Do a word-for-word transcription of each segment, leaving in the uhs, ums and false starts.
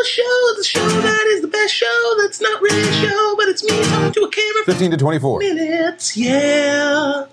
show, the show that is the best show, that's not really a show, but it's me talking to a camera. fifteen to twenty-four minutes, yeah.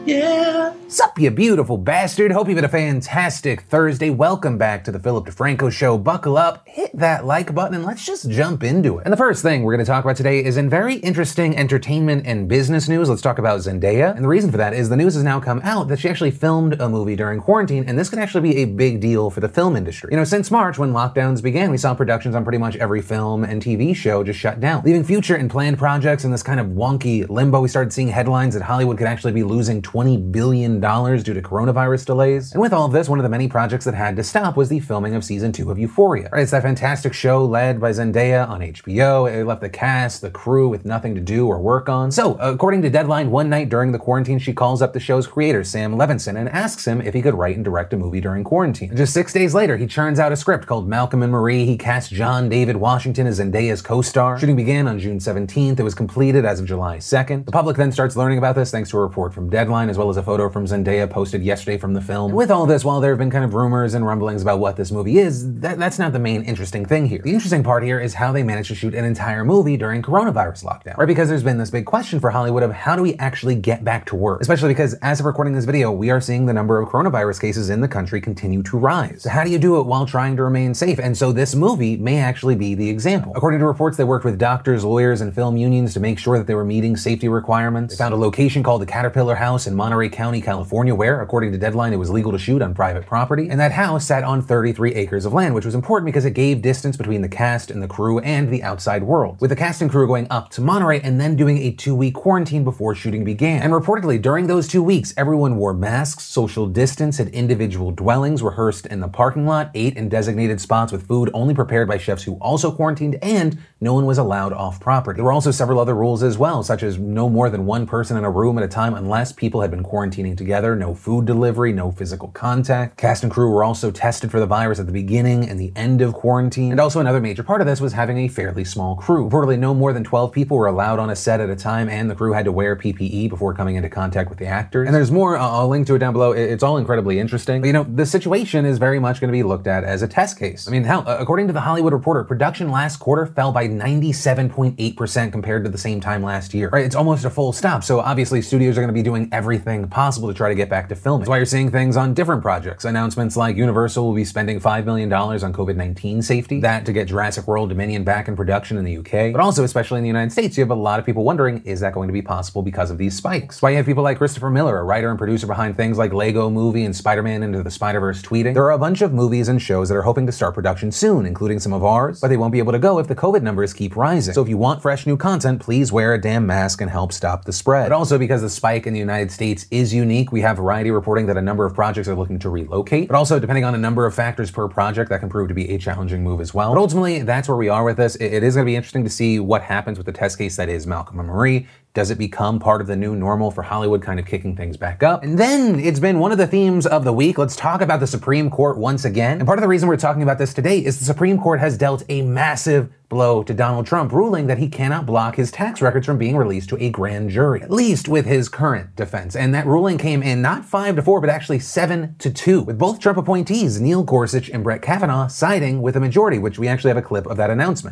Yeah. Sup, you beautiful bastard. Hope you've had a fantastic Thursday. Welcome back to the Philip DeFranco Show. Buckle up, hit that like button, and let's just jump into it. And the first thing we're going to talk about today is in very interesting entertainment and business news. Let's talk about Zendaya. And the reason for that is the news has now come out that she actually filmed a movie during quarantine, and this could actually be a big deal for the film industry. You know, since March, when lockdowns began, we saw productions on pretty much every film and T V show just shut down, leaving future and planned projects in this kind of wonky limbo. We started seeing headlines that Hollywood could actually be losing twenty billion dollars due to coronavirus delays. And with all of this, one of the many projects that had to stop was the filming of season two of Euphoria. Right, it's that fantastic show led by Zendaya on H B O. It left the cast, the crew with nothing to do or work on. So, according to Deadline, one night during the quarantine, she calls up the show's creator, Sam Levinson, and asks him if he could write and direct a movie during quarantine. And just six days later, he churns out a script called Malcolm and Marie. He cast John David Washington as Zendaya's co-star. Shooting began on June seventeenth. It was completed as of July second. The public then starts learning about this thanks to a report from Deadline, as well as a photo from Zendaya posted yesterday from the film. And with all this, while there have been kind of rumors and rumblings about what this movie is, that, that's not the main interesting thing here. The interesting part here is how they managed to shoot an entire movie during coronavirus lockdown, right? Because there's been this big question for Hollywood of how do we actually get back to work? Especially because as of recording this video, we are seeing the number of coronavirus cases in the country continue to rise. So how do you do it while trying to remain safe? And so this movie may actually be the example. According to reports, they worked with doctors, lawyers, and film unions to make sure that they were meeting safety requirements. They found a location called the Caterpillar House in Monterey County, California, where, according to Deadline, it was legal to shoot on private property. And that house sat on thirty-three acres of land, which was important because it gave distance between the cast and the crew and the outside world, with the cast and crew going up to Monterey and then doing a two-week quarantine before shooting began. And reportedly, during those two weeks, everyone wore masks, social distance, had individual dwellings, rehearsed in the parking lot, ate in designated spots with food only prepared by chefs who also quarantined, and no one was allowed off property. There were also several other rules as well, such as no more than one person in a room at a time unless people had been quarantining together, no food delivery, no physical contact. Cast and crew were also tested for the virus at the beginning and the end of quarantine. And also another major part of this was having a fairly small crew. Reportedly, no more than twelve people were allowed on a set at a time, and the crew had to wear P P E before coming into contact with the actors. And there's more, I'll link to it down below. It's all incredibly interesting. But, you know, the situation is very much going to be looked at as a test case. I mean, hell, according to The Hollywood Reporter, production last quarter fell by ninety-seven point eight percent compared to the same time last year. Right? It's almost a full stop. So obviously studios are going to be doing everything possible to try to get back to filming. That's why you're seeing things on different projects. Announcements like Universal will be spending five million dollars on COVID nineteen safety, that to get Jurassic World Dominion back in production in the U K. But also, especially in the United States, you have a lot of people wondering, is that going to be possible because of these spikes? That's why you have people like Christopher Miller, a writer and producer behind things like Lego Movie and Spider-Man Into the Spider-Verse, tweeting, there are a bunch of movies and shows that are hoping to start production soon, including some of ours, but they won't be able to go if the COVID numbers keep rising. So if you want fresh new content, please wear a damn mask and help stop the spread. But also, because the spike in the United States is unique, we have Variety reporting that a number of projects are looking to relocate, but also depending on a number of factors per project, that can prove to be a challenging move as well. But ultimately, that's where we are with this. It, it is going to be interesting to see what happens with the test case that is Malcolm and Marie. Does it become part of the new normal for Hollywood, kind of kicking things back up? And then it's been one of the themes of the week. Let's talk about the Supreme Court once again. And part of the reason we're talking about this today is the Supreme Court has dealt a massive blow to Donald Trump, ruling that he cannot block his tax records from being released to a grand jury, at least with his current defense. And that ruling came in not five to four, but actually seven to two, with both Trump appointees, Neil Gorsuch and Brett Kavanaugh, siding with a majority, which we actually have a clip of that announcement.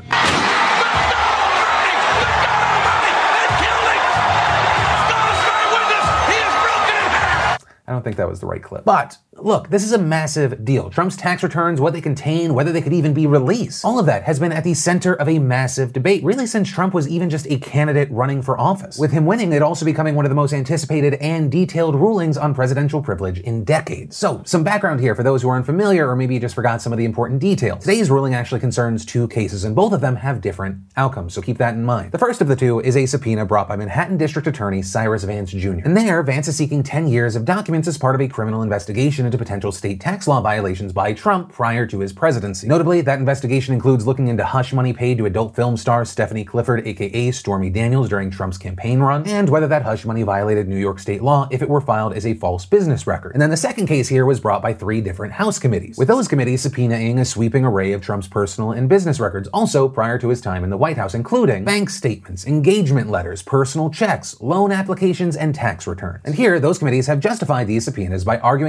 I don't think that was the right clip. But look, this is a massive deal. Trump's tax returns, what they contain, whether they could even be released. All of that has been at the center of a massive debate, really since Trump was even just a candidate running for office. With him winning, it also becoming one of the most anticipated and detailed rulings on presidential privilege in decades. So, some background here for those who are unfamiliar or maybe you just forgot some of the important details. Today's ruling actually concerns two cases, and both of them have different outcomes, so keep that in mind. The first of the two is a subpoena brought by Manhattan District Attorney Cyrus Vance Junior And there, Vance is seeking ten years of documents as part of a criminal investigation into potential state tax law violations by Trump prior to his presidency. Notably, that investigation includes looking into hush money paid to adult film star Stephanie Clifford, aka Stormy Daniels, during Trump's campaign run, and whether that hush money violated New York state law if it were filed as a false business record. And then the second case here was brought by three different House committees, with those committees subpoenaing a sweeping array of Trump's personal and business records, also prior to his time in the White House, including bank statements, engagement letters, personal checks, loan applications, and tax returns. And here, those committees have justified these subpoenas by arguing that the information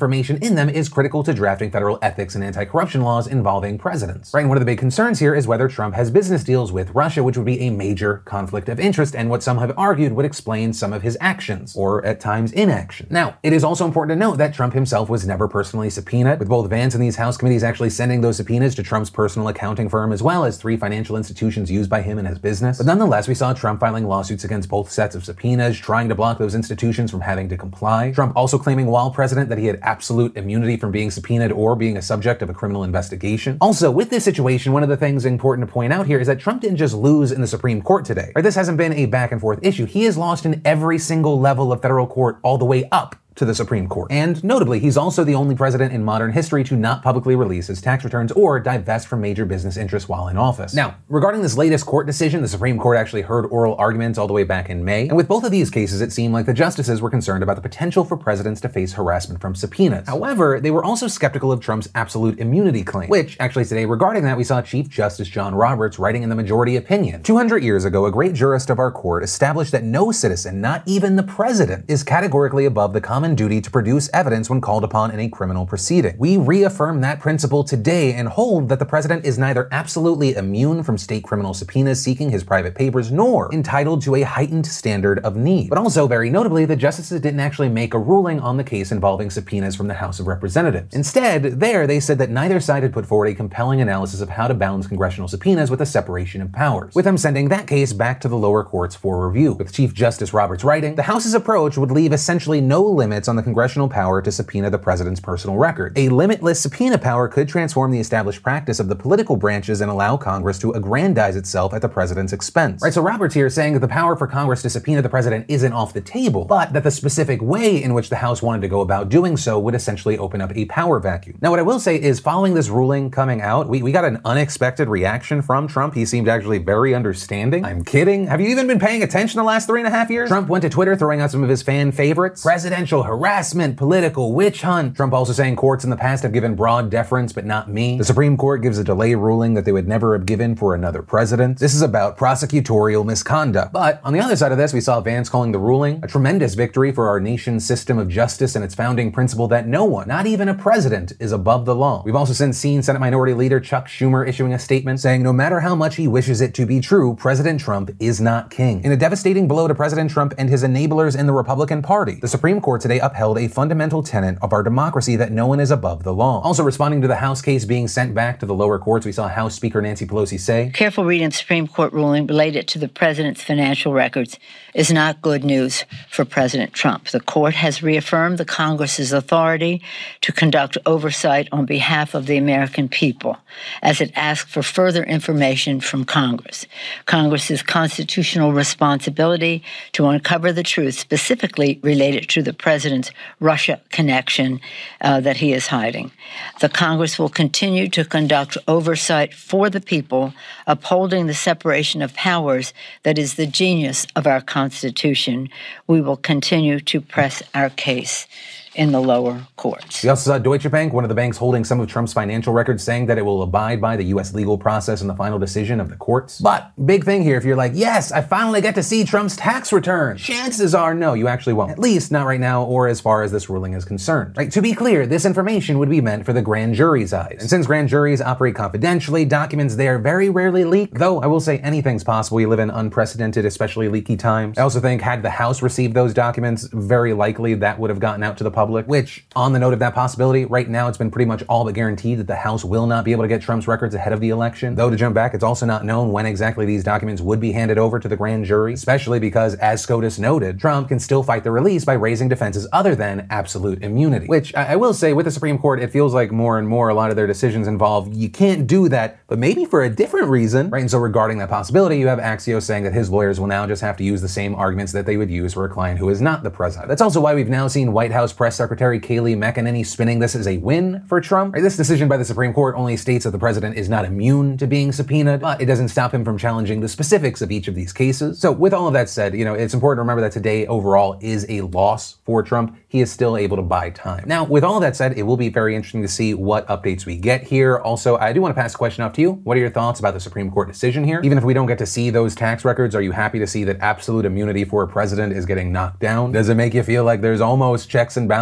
information in them is critical to drafting federal ethics and anti-corruption laws involving presidents. Right, and one of the big concerns here is whether Trump has business deals with Russia, which would be a major conflict of interest and what some have argued would explain some of his actions, or at times inaction. Now, it is also important to note that Trump himself was never personally subpoenaed, with both Vance and these House committees actually sending those subpoenas to Trump's personal accounting firm as well as three financial institutions used by him in his business. But nonetheless, we saw Trump filing lawsuits against both sets of subpoenas, trying to block those institutions from having to comply. Trump also claiming while president that he had absolute immunity from being subpoenaed or being a subject of a criminal investigation. Also, with this situation, one of the things important to point out here is that Trump didn't just lose in the Supreme Court today. Right, this hasn't been a back and forth issue. He has lost in every single level of federal court all the way up to the Supreme Court. And notably, he's also the only president in modern history to not publicly release his tax returns or divest from major business interests while in office. Now, regarding this latest court decision, the Supreme Court actually heard oral arguments all the way back in May. And with both of these cases, it seemed like the justices were concerned about the potential for presidents to face harassment from subpoenas. However, they were also skeptical of Trump's absolute immunity claim, which actually today regarding that, we saw Chief Justice John Roberts writing in the majority opinion. two hundred years ago, a great jurist of our court established that no citizen, not even the president, is categorically above the common duty to produce evidence when called upon in a criminal proceeding. We reaffirm that principle today and hold that the president is neither absolutely immune from state criminal subpoenas seeking his private papers, nor entitled to a heightened standard of need. But also, very notably, the justices didn't actually make a ruling on the case involving subpoenas from the House of Representatives. Instead, there they said that neither side had put forward a compelling analysis of how to balance congressional subpoenas with the separation of powers, with them sending that case back to the lower courts for review. With Chief Justice Roberts writing, the House's approach would leave essentially no limits on the congressional power to subpoena the president's personal records. A limitless subpoena power could transform the established practice of the political branches and allow Congress to aggrandize itself at the president's expense. Right, so Roberts here is saying that the power for Congress to subpoena the president isn't off the table, but that the specific way in which the House wanted to go about doing so would essentially open up a power vacuum. Now, what I will say is following this ruling coming out, we, we got an unexpected reaction from Trump. He seemed actually very understanding. I'm kidding. Have you even been paying attention the last three and a half years? Trump went to Twitter throwing out some of his fan favorites. Presidential harassment, political witch hunt. Trump also saying courts in the past have given broad deference, but not me. The Supreme Court gives a delay ruling that they would never have given for another president. This is about prosecutorial misconduct. But on the other side of this, we saw Vance calling the ruling a tremendous victory for our nation's system of justice and its founding principle that no one, not even a president, is above the law. We've also since seen Senate Minority Leader Chuck Schumer issuing a statement saying no matter how much he wishes it to be true, President Trump is not king. In a devastating blow to President Trump and his enablers in the Republican Party, the Supreme Court today upheld a fundamental tenet of our democracy that no one is above the law. Also responding to the House case being sent back to the lower courts, we saw House Speaker Nancy Pelosi say, "Careful reading of the Supreme Court ruling related to the president's financial records is not good news for President Trump. The court has reaffirmed the Congress's authority to conduct oversight on behalf of the American people as it asks for further information from Congress. Congress's constitutional responsibility to uncover the truth specifically related to the president's Russia connection uh, that he is hiding. The Congress will continue to conduct oversight for the people, upholding the separation of powers that is the genius of our Constitution. We will continue to press our case in the lower courts." We also saw Deutsche Bank, one of the banks holding some of Trump's financial records, saying that it will abide by the U S legal process and the final decision of the courts. But big thing here, if you're like, yes, I finally get to see Trump's tax return, chances are no, you actually won't. At least not right now or as far as this ruling is concerned. Right? To be clear, this information would be meant for the grand jury's eyes. And since grand juries operate confidentially, documents there very rarely leak, though I will say anything's possible. We live in unprecedented, especially leaky times. I also think had the House received those documents, very likely that would have gotten out to the public. Public, which, on the note of that possibility, right now it's been pretty much all but guaranteed that the House will not be able to get Trump's records ahead of the election. Though, to jump back, it's also not known when exactly these documents would be handed over to the grand jury, especially because, as SCOTUS noted, Trump can still fight the release by raising defenses other than absolute immunity. Which, I, I will say, with the Supreme Court, it feels like more and more a lot of their decisions involve, you can't do that, but maybe for a different reason, right? And so regarding that possibility, you have Axios saying that his lawyers will now just have to use the same arguments that they would use for a client who is not the president. That's also why we've now seen White House Press Secretary Kayleigh McEnany spinning this as a win for Trump. Right, this decision by the Supreme Court only states that the president is not immune to being subpoenaed, but it doesn't stop him from challenging the specifics of each of these cases. So with all of that said, you know, it's important to remember that today overall is a loss for Trump. He is still able to buy time. Now, with all of that said, it will be very interesting to see what updates we get here. Also, I do want to pass the question off to you. What are your thoughts about the Supreme Court decision here? Even if we don't get to see those tax records, are you happy to see that absolute immunity for a president is getting knocked down? Does it make you feel like there's almost checks and balances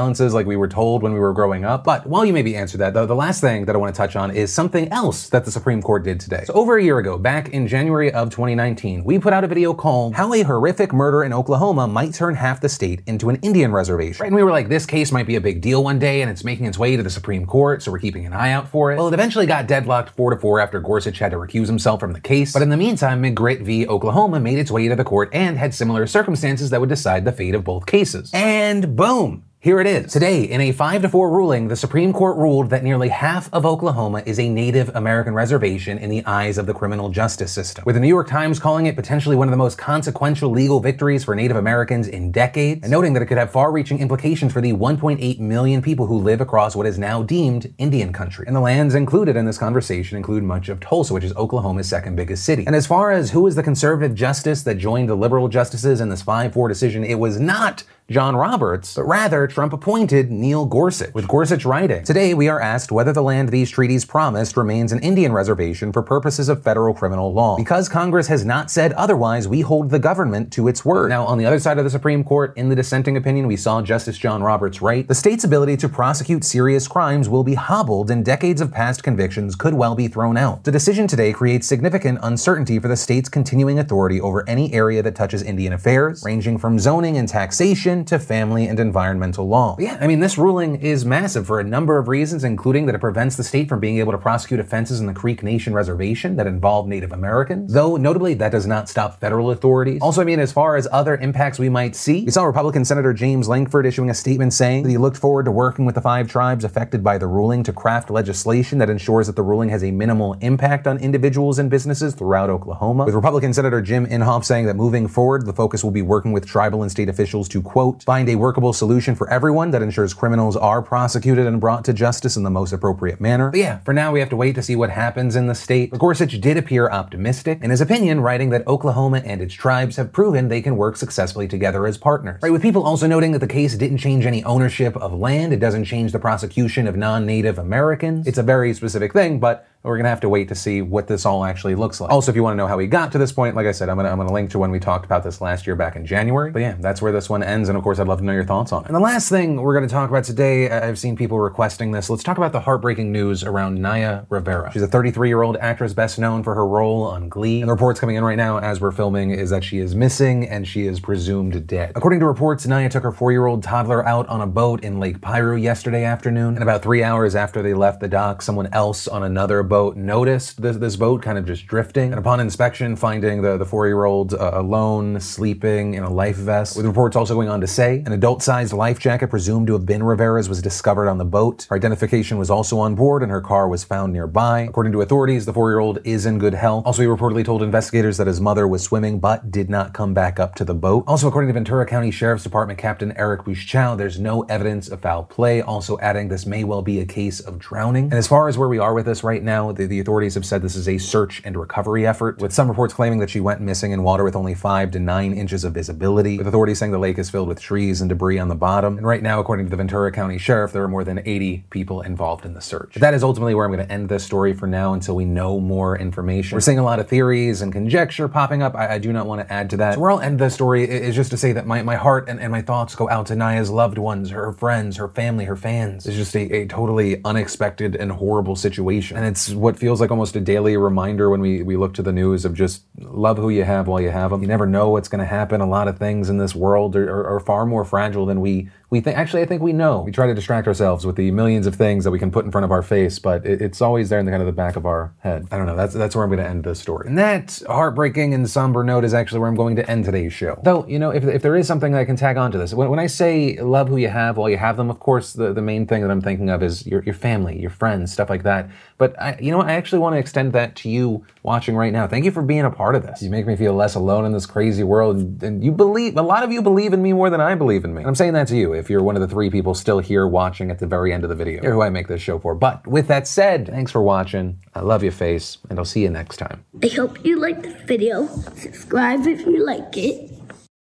balances like we were told when we were growing up. But while you maybe answer that, though, the last thing that I want to touch on is something else that the Supreme Court did today. So over a year ago, back in January of twenty nineteen, we put out a video called How a Horrific Murder in Oklahoma Might Turn Half the State into an Indian Reservation. Right? And we were like, this case might be a big deal one day, and it's making its way to the Supreme Court, so we're keeping an eye out for it. Well, it eventually got deadlocked four to four after Gorsuch had to recuse himself from the case. But in the meantime, McGritt v. Oklahoma made its way to the court and had similar circumstances that would decide the fate of both cases. And boom! Here it is. Today, in a five to four ruling, the Supreme Court ruled that nearly half of Oklahoma is a Native American reservation in the eyes of the criminal justice system, with the New York Times calling it potentially one of the most consequential legal victories for Native Americans in decades, and noting that it could have far-reaching implications for the one point eight million people who live across what is now deemed Indian country. And the lands included in this conversation include much of Tulsa, which is Oklahoma's second biggest city. And as far as who was the conservative justice that joined the liberal justices in this five four decision, it was not John Roberts, but rather Trump appointed Neil Gorsuch, with Gorsuch writing, "Today we are asked whether the land these treaties promised remains an Indian reservation for purposes of federal criminal law. Because Congress has not said otherwise, we hold the government to its word." Now, on the other side of the Supreme Court, in the dissenting opinion, we saw Justice John Roberts write, "The state's ability to prosecute serious crimes will be hobbled and decades of past convictions could well be thrown out. The decision today creates significant uncertainty for the state's continuing authority over any area that touches Indian affairs, ranging from zoning and taxation to family and environmental law." But yeah, I mean, this ruling is massive for a number of reasons, including that it prevents the state from being able to prosecute offenses in the Creek Nation Reservation that involve Native Americans, though notably that does not stop federal authorities. Also, I mean, as far as other impacts we might see, we saw Republican Senator James Lankford issuing a statement saying that he looked forward to working with the five tribes affected by the ruling to craft legislation that ensures that the ruling has a minimal impact on individuals and businesses throughout Oklahoma, with Republican Senator Jim Inhofe saying that moving forward, the focus will be working with tribal and state officials to, quote, find a workable solution for everyone that ensures criminals are prosecuted and brought to justice in the most appropriate manner. But yeah, for now we have to wait to see what happens in the state. But Gorsuch did appear optimistic in his opinion, writing that Oklahoma and its tribes have proven they can work successfully together as partners. Right, with people also noting that the case didn't change any ownership of land, it doesn't change the prosecution of non-Native Americans. It's a very specific thing, but we're gonna have to wait to see what this all actually looks like. Also, if you want to know how we got to this point, like I said, I'm gonna I'm gonna link to when we talked about this last year back in January. But yeah, that's where this one ends, and of course, I'd love to know your thoughts on it. And the last thing we're gonna talk about today, I've seen people requesting this. Let's talk about the heartbreaking news around Naya Rivera. She's a thirty-three-year-old actress best known for her role on Glee. And the reports coming in right now as we're filming is that she is missing and she is presumed dead. According to reports, Naya took her four-year-old toddler out on a boat in Lake Piru yesterday afternoon, and about three hours after they left the dock, someone else on another boat noticed This, this boat kind of just drifting, and upon inspection, finding the, the four-year-old uh, alone, sleeping in a life vest, with reports also going on to say an adult-sized life jacket presumed to have been Rivera's was discovered on the boat. Her identification was also on board, and her car was found nearby. According to authorities, the four-year-old is in good health. Also, he reportedly told investigators that his mother was swimming, but did not come back up to the boat. Also, according to Ventura County Sheriff's Department Captain Eric Bushchow, there's no evidence of foul play, also adding this may well be a case of drowning. And as far as where we are with this right now, the, the authorities have said this is a search and recovery effort, with some reports claiming that she went missing in water with only five to nine inches of visibility, with authorities saying the lake is filled with trees and debris on the bottom. And right now, according to the Ventura County Sheriff, there are more than eighty people involved in the search. But that is ultimately where I'm going to end this story for now until we know more information. We're seeing a lot of theories and conjecture popping up. I, I do not want to add to that. So where I'll end this story is just to say that my, my heart and, and my thoughts go out to Naya's loved ones, her friends, her family, her fans. It's just a, a totally unexpected and horrible situation. And it's what feels like almost a daily reminder when we, we look to the news of just love who you have while you have them. You never know what's going to happen. A lot of things in this world are, are, are far more fragile than we we think. Actually, I think we know. We try to distract ourselves with the millions of things that we can put in front of our face, but it, it's always there in the kind of the back of our head. I don't know. That's that's where I'm going to end this story. And that heartbreaking and somber note is actually where I'm going to end today's show. Though, you know, if, if there is something that I can tag on to this, when, when I say love who you have while you have them, of course, the, the main thing that I'm thinking of is your, your family, your friends, stuff like that. But I, you know what? I actually want to extend that to you watching right now. Thank you for being a part of this. You make me feel less alone in this crazy world, and, and you believe, a lot of you believe in me more than I believe in me. And I'm saying that to you if you're one of the three people still here watching at the very end of the video. You're who I make this show for. But with that said, thanks for watching. I love your face, and I'll see you next time. I hope you liked the video. Subscribe if you like it.